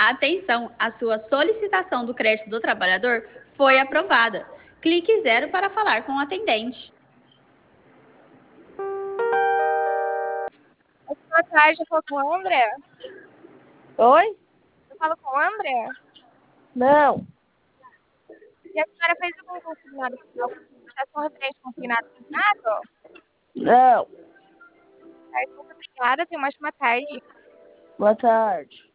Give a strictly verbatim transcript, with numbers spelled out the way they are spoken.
Atenção, a sua solicitação do crédito do trabalhador foi aprovada. Clique zero para falar com o atendente. Boa tarde, eu falo com o André. Oi? Eu falo com o André. Não. E a senhora fez algum consignado final? Já são referente consignado consignado? Não. Certo, muito obrigada. Tenha uma ótima tarde. Boa tarde.